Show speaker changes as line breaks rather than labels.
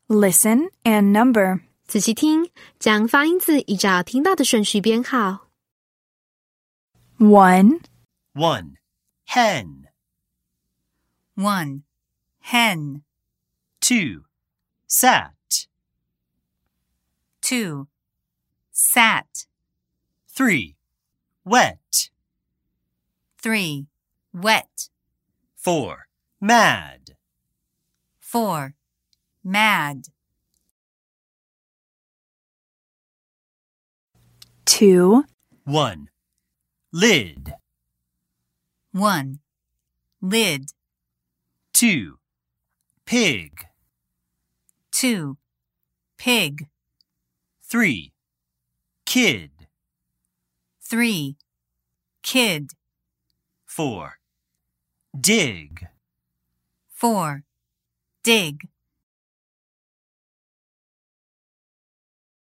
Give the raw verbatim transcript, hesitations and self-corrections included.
Listen and number.
仔细听，将发音字依照听到的顺序编号。
One,
One. Hen.
One. Hen.
Two. Sat.
Two. Sat.
Three. Wet.
Three. Wet.
Four. Mad.
Four. Mad.
two,
One. Lid.
One. Lid.
Two. Pig.
Two. Pig.
Three. Kid.
Three. Kid.
Four. Dig.
Four. Dig.